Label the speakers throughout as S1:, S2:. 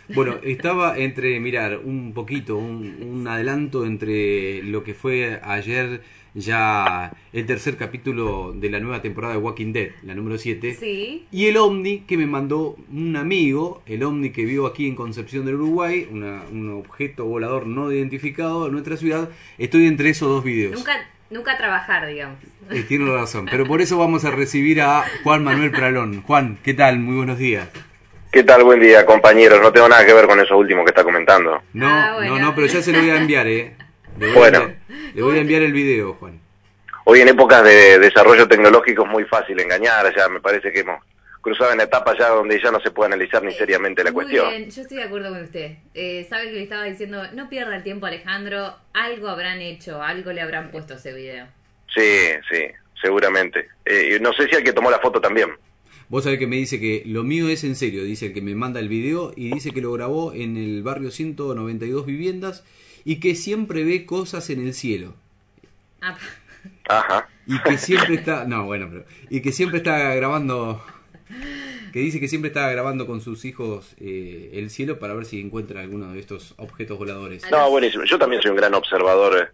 S1: Bueno, estaba entre mirar un poquito, un adelanto entre lo que fue ayer ya el tercer capítulo de la nueva temporada de Walking Dead, la número 7,
S2: Sí.
S1: y el ovni que me mandó un amigo, el ovni que vio aquí en Concepción del Uruguay, un objeto volador no identificado en nuestra ciudad. Estoy entre esos dos videos.
S2: Nunca trabajar, digamos.
S1: Tiene razón, pero por eso vamos a recibir a Juan Manuel Pralón. Juan, ¿qué tal? Muy buenos días.
S3: ¿Qué tal? Buen día, compañeros. No tengo nada que ver con eso último que está comentando.
S1: No, pero ya se lo voy a enviar, ¿eh?
S3: Bueno,
S1: Le voy a enviar el video, Juan.
S3: hoy en épocas de desarrollo tecnológico es muy fácil engañar. Ya me parece que hemos cruzado en etapas ya donde ya no se puede analizar ni seriamente la cuestión.
S2: Muy bien, yo estoy de acuerdo con usted. Sabe que le estaba diciendo, no pierda el tiempo, Alejandro. Algo habrán hecho, algo le habrán puesto a ese video.
S3: Sí, seguramente. No sé si el que tomó la foto también.
S1: Vos sabés que me dice que lo mío es en serio, dice el que me manda el video y dice que lo grabó en el barrio 192 Viviendas y que siempre ve cosas en el cielo.
S3: Ajá.
S1: Y que siempre está, y que siempre está grabando, que dice que siempre está grabando con sus hijos el cielo para ver si encuentra alguno de estos objetos voladores.
S3: No, buenísimo. Yo también soy un gran observador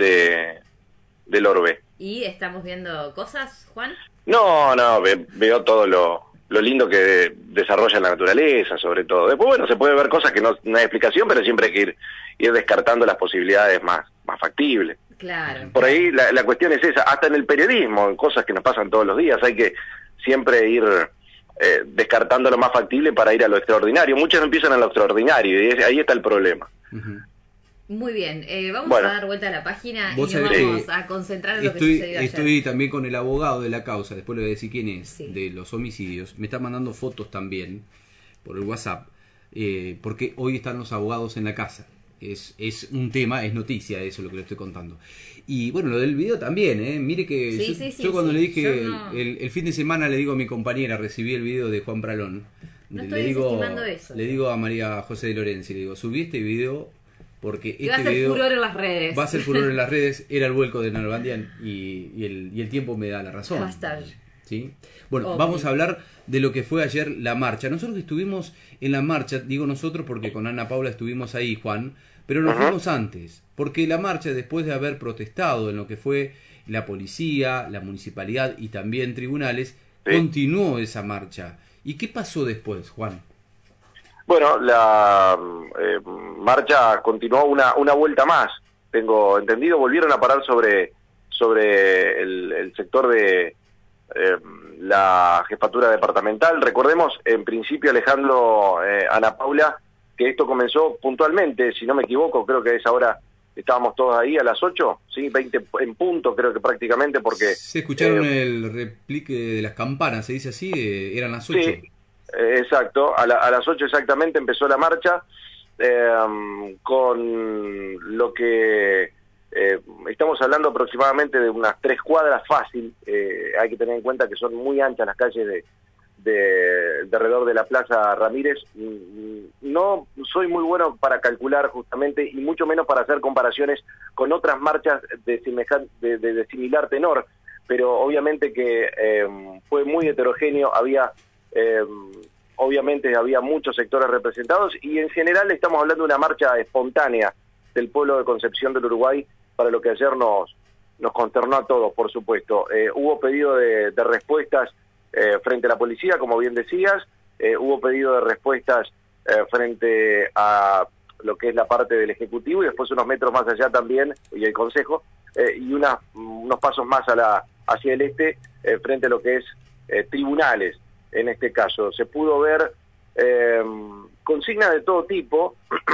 S3: del orbe.
S2: ¿Y estamos viendo cosas, Juan?
S3: No, veo todo lo lindo que desarrolla la naturaleza, sobre todo. Después, bueno, se puede ver cosas que no hay explicación, pero siempre hay que ir descartando las posibilidades más factibles.
S2: Claro.
S3: Por ahí la cuestión es esa, hasta en el periodismo, en cosas que nos pasan todos los días, hay que siempre ir descartando lo más factible para ir a lo extraordinario. Muchos empiezan en lo extraordinario y ahí está el problema.
S2: Uh-huh. Muy bien, vamos a dar vuelta a la página y nos vamos a concentrar en lo que sucedió ayer.
S1: Estoy también con el abogado de la causa, después le voy a decir quién es,
S2: sí,
S1: de los homicidios. Me está mandando fotos también por el WhatsApp, porque hoy están los abogados en la casa. Es un tema, es noticia, eso es lo que le estoy contando. Y bueno, lo del video también, mire que yo cuando le dije el fin de semana, le digo a mi compañera, recibí el video de Juan Pralón,
S2: le
S1: digo a María José de Lorenzi, le digo, subí este video porque
S2: va a ser furor en las redes.
S1: Va a ser furor en las redes, era el vuelco de Nalbandian y el tiempo me da la razón.
S2: Basta.
S1: ¿Sí? Bueno, vamos a hablar de lo que fue ayer la marcha. Nosotros estuvimos en la marcha, digo nosotros porque con Ana Paula estuvimos ahí, Juan, pero nos fuimos antes, porque la marcha, después de haber protestado en lo que fue la policía, la municipalidad y también tribunales, continuó esa marcha. ¿Y qué pasó después, Juan?
S3: Bueno, la marcha continuó una vuelta más, tengo entendido. Volvieron a parar sobre el sector de la jefatura departamental. Recordemos, en principio, Alejandro, Ana Paula, que esto comenzó puntualmente, si no me equivoco, creo que a esa hora estábamos todos ahí a las 8, ¿sí? 20 en punto, creo que prácticamente, porque...
S1: Se escucharon el replique de las campanas, se dice así, eran las 8.
S3: Sí. Exacto, a las 8 exactamente empezó la marcha, con lo que estamos hablando aproximadamente de unas 3 cuadras fácil. Hay que tener en cuenta que son muy anchas las calles de alrededor de la Plaza Ramírez. No soy muy bueno para calcular justamente, y mucho menos para hacer comparaciones con otras marchas de similar tenor, pero obviamente que fue muy heterogéneo, obviamente había muchos sectores representados, y en general estamos hablando de una marcha espontánea del pueblo de Concepción del Uruguay, para lo que ayer nos consternó a todos, por supuesto. Hubo pedido de respuestas frente a la policía, como bien decías, hubo pedido de respuestas frente a lo que es la parte del Ejecutivo, y después unos metros más allá también, y el Consejo, y unos pasos más hacia el este, frente a lo que es tribunales. En este caso se pudo ver consignas de todo tipo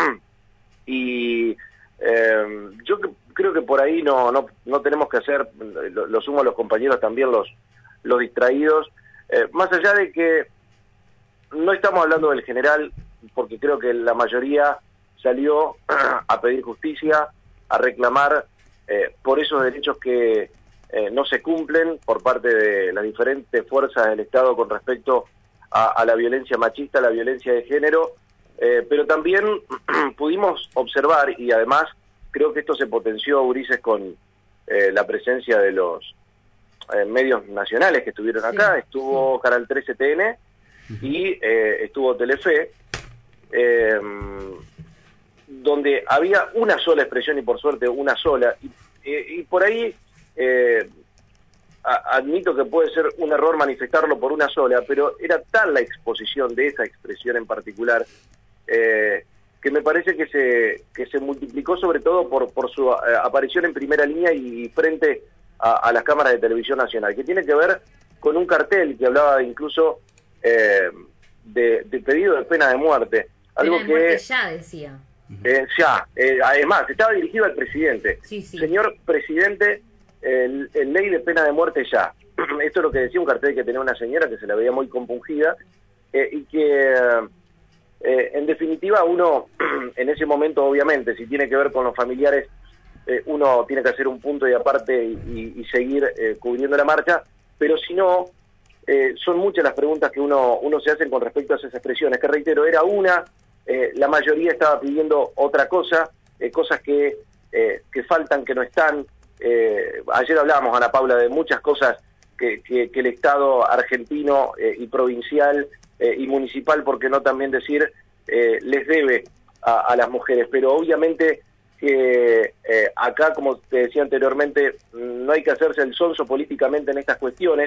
S3: y yo creo que por ahí no tenemos que hacer, lo sumo a los compañeros también, los distraídos, más allá de que no estamos hablando del general, porque creo que la mayoría salió a pedir justicia, a reclamar por esos derechos que no se cumplen por parte de las diferentes fuerzas del Estado con respecto a la violencia machista, a la violencia de género, pero también pudimos observar, y además creo que esto se potenció, Ulises, con la presencia de los medios nacionales que estuvieron acá. Estuvo Canal 13 TN y estuvo Telefe, donde había una sola expresión y por suerte una sola, y por ahí admito que puede ser un error manifestarlo por una sola, pero era tal la exposición de esa expresión en particular que me parece que se multiplicó sobre todo por su aparición en primera línea y frente a las cámaras de televisión nacional, que tiene que ver con un cartel que hablaba incluso de pedido de pena de muerte. Algo
S2: pena de muerte ya decía.
S3: Además, estaba dirigido al presidente.
S2: Sí.
S3: Señor presidente, ley de pena de muerte ya. Esto es lo que decía un cartel que tenía una señora que se la veía muy compungida y que en definitiva uno en ese momento, obviamente, si tiene que ver con los familiares, uno tiene que hacer un punto y aparte y seguir cubriendo la marcha, pero si no, son muchas las preguntas que uno se hace con respecto a esas expresiones, que reitero, era una, la mayoría estaba pidiendo otra cosa, cosas que faltan, que no están. Ayer hablábamos, Ana Paula, de muchas cosas que el Estado argentino y provincial y municipal, por qué no también decir, les debe a las mujeres, pero obviamente que acá, como te decía anteriormente, no hay que hacerse el sonso políticamente en estas cuestiones,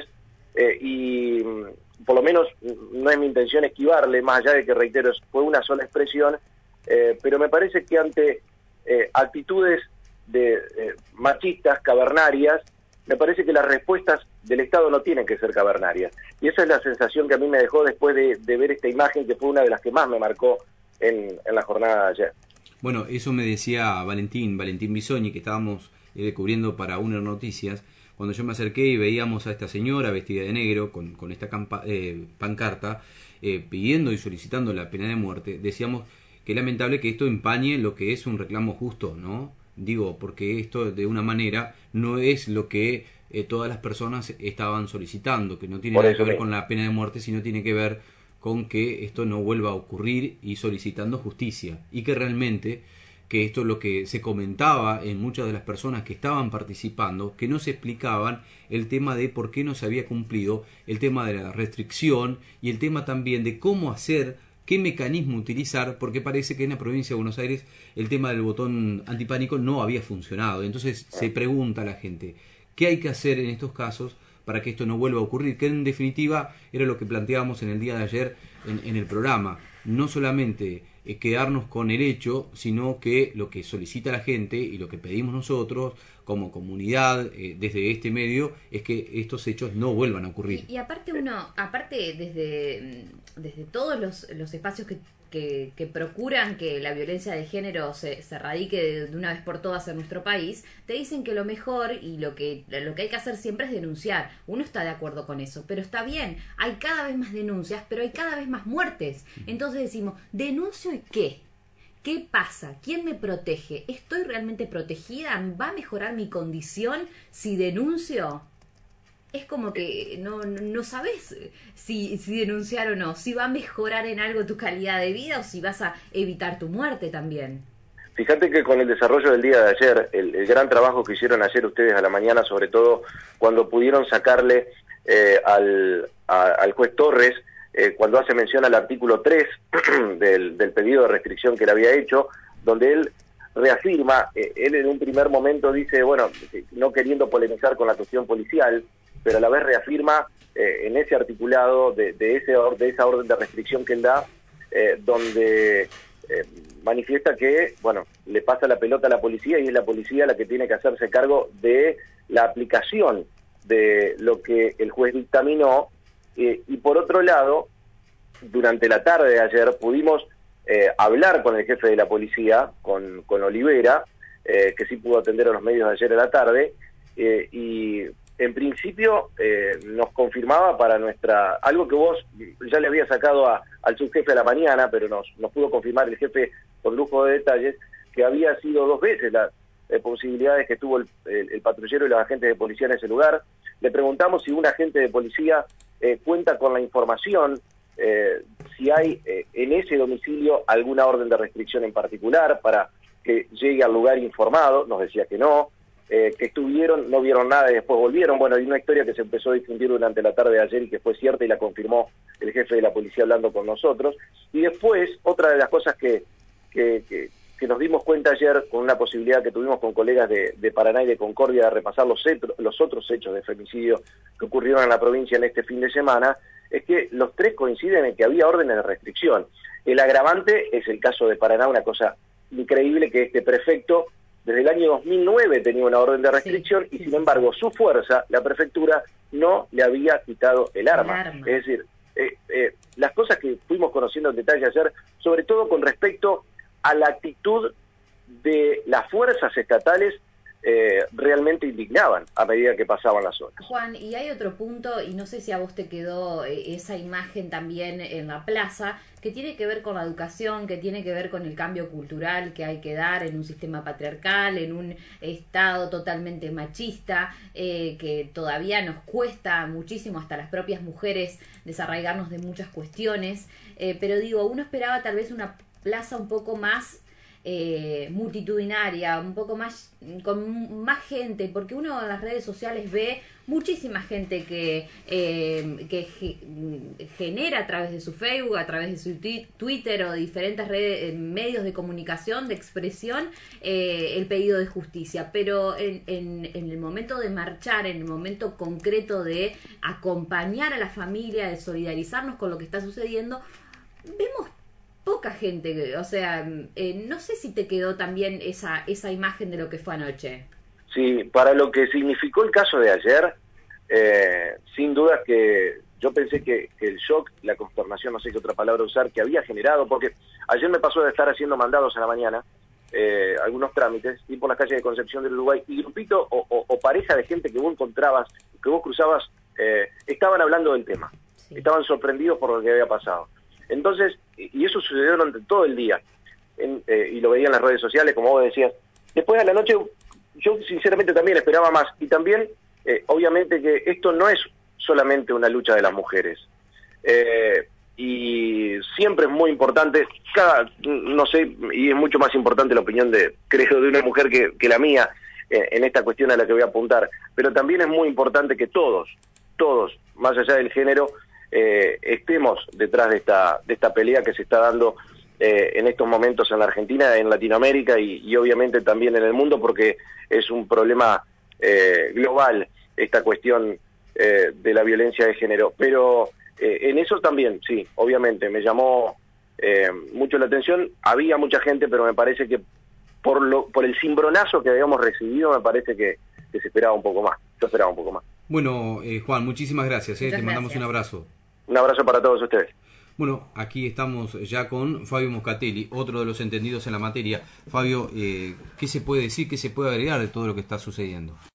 S3: y por lo menos no es mi intención esquivarle, más allá de que, reitero, fue una sola expresión, pero me parece que ante actitudes machistas, cavernarias, me parece que las respuestas del Estado no tienen que ser cavernarias. Y esa es la sensación que a mí me dejó después de ver esta imagen, que fue una de las que más me marcó en la jornada de ayer.
S1: Bueno, eso me decía Valentín Bisogni, que estábamos cubriendo para UNER Noticias, cuando yo me acerqué y veíamos a esta señora vestida de negro con esta pancarta pidiendo y solicitando la pena de muerte. Decíamos que es lamentable que esto empañe lo que es un reclamo justo, ¿no? Digo, porque esto de una manera no es lo que todas las personas estaban solicitando, que no tiene nada que ver con la pena de muerte, sino tiene que ver con que esto no vuelva a ocurrir y solicitando justicia. Y que realmente, que esto es lo que se comentaba en muchas de las personas que estaban participando, que no se explicaban el tema de por qué no se había cumplido, el tema de la restricción y el tema también de cómo hacer, qué mecanismo utilizar, porque parece que en la provincia de Buenos Aires el tema del botón antipánico no había funcionado. Entonces se pregunta a la gente, ¿qué hay que hacer en estos casos para que esto no vuelva a ocurrir? Que en definitiva era lo que planteábamos en el día de ayer en el programa. No solamente quedarnos con el hecho, sino que lo que solicita la gente y lo que pedimos nosotros como comunidad desde este medio es que estos hechos no vuelvan a ocurrir.
S2: Y aparte desde todos los espacios que procuran que la violencia de género se erradique de una vez por todas en nuestro país, te dicen que lo mejor y lo que hay que hacer siempre es denunciar. Uno está de acuerdo con eso, pero está bien, hay cada vez más denuncias, pero hay cada vez más muertes. Entonces decimos, ¿denuncio y qué? ¿Qué pasa? ¿Quién me protege? ¿Estoy realmente protegida? ¿Va a mejorar mi condición si denuncio? Es como que no sabes si denunciar o no, si va a mejorar en algo tu calidad de vida o si vas a evitar tu muerte también.
S3: Fíjate que con el desarrollo del día de ayer, el gran trabajo que hicieron ayer ustedes a la mañana, sobre todo cuando pudieron sacarle al juez Torres, cuando hace mención al artículo 3 del pedido de restricción que le había hecho, donde él reafirma, él en un primer momento dice, bueno, no queriendo polemizar con la cuestión policial, pero a la vez reafirma en ese articulado de esa orden de restricción que él da, donde manifiesta que, bueno, le pasa la pelota a la policía y es la policía la que tiene que hacerse cargo de la aplicación de lo que el juez dictaminó, y por otro lado, durante la tarde de ayer pudimos hablar con el jefe de la policía, con Olivera, que sí pudo atender a los medios de ayer en la tarde, y en principio nos confirmaba para algo que vos ya le había sacado al subjefe a la mañana, pero nos pudo confirmar el jefe con lujo de detalles, que había sido 2 veces las posibilidades que tuvo el patrullero y los agentes de policía en ese lugar. Le preguntamos si un agente de policía cuenta con la información, si hay en ese domicilio alguna orden de restricción en particular para que llegue al lugar informado. Nos decía que no. que estuvieron, no vieron nada y después volvieron. Bueno, hay una historia que se empezó a difundir durante la tarde de ayer y que fue cierta y la confirmó el jefe de la policía hablando con nosotros. Y después, otra de las cosas que nos dimos cuenta ayer, con una posibilidad que tuvimos con colegas de Paraná y de Concordia de repasar los otros hechos de femicidio que ocurrieron en la provincia en este fin de semana, es que los tres coinciden en que había órdenes de restricción. El agravante es el caso de Paraná, una cosa increíble, que este prefecto desde el año 2009 tenía una orden de restricción y sin embargo su fuerza, la prefectura, no le había quitado el arma. Es decir, las cosas que fuimos conociendo en detalle ayer, sobre todo con respecto a la actitud de las fuerzas estatales, realmente indignaban a medida que pasaban las horas.
S2: Juan, y hay otro punto, y no sé si a vos te quedó esa imagen también en la plaza, que tiene que ver con la educación, que tiene que ver con el cambio cultural que hay que dar en un sistema patriarcal, en un Estado totalmente machista, que todavía nos cuesta muchísimo, hasta las propias mujeres, desarraigarnos de muchas cuestiones, pero digo, uno esperaba tal vez una plaza un poco más multitudinaria, un poco más, con más gente, porque uno en las redes sociales ve muchísima gente que genera a través de su Facebook, a través de su Twitter o diferentes redes, medios de comunicación, de expresión, el pedido de justicia, pero en el momento de marchar, en el momento concreto de acompañar a la familia, de solidarizarnos con lo que está sucediendo, vemos poca gente. O sea, no sé si te quedó también esa imagen de lo que fue anoche.
S3: Sí, para lo que significó el caso de ayer, sin duda que yo pensé que el shock, la consternación, no sé qué otra palabra usar, que había generado, porque ayer me pasó de estar haciendo mandados en la mañana, algunos trámites, y por las calles de Concepción del Uruguay, y grupito o pareja de gente que vos encontrabas, que vos cruzabas, estaban hablando del tema, sí. Estaban sorprendidos por lo que había pasado. Entonces, y eso sucedió durante todo el día, y lo veía en las redes sociales, como vos decías. Después a la noche, yo sinceramente también esperaba más, y también, obviamente que esto no es solamente una lucha de las mujeres, y siempre es muy importante, no sé, y es mucho más importante la opinión creo, de una mujer que la mía, en esta cuestión a la que voy a apuntar, pero también es muy importante que todos, más allá del género, estemos detrás de esta pelea que se está dando en estos momentos en la Argentina, en Latinoamérica y obviamente también en el mundo, porque es un problema global esta cuestión de la violencia de género. Pero en eso también, sí, obviamente me llamó mucho la atención. Había mucha gente, pero me parece que por el cimbronazo que habíamos recibido, me parece que se esperaba un poco más. Yo esperaba un poco más.
S1: Bueno, Juan, muchísimas gracias. Te mandamos un abrazo.
S3: Un abrazo para todos ustedes.
S1: Bueno, aquí estamos ya con Fabio Moscatelli, otro de los entendidos en la materia. Fabio, ¿qué se puede decir, qué se puede agregar de todo lo que está sucediendo?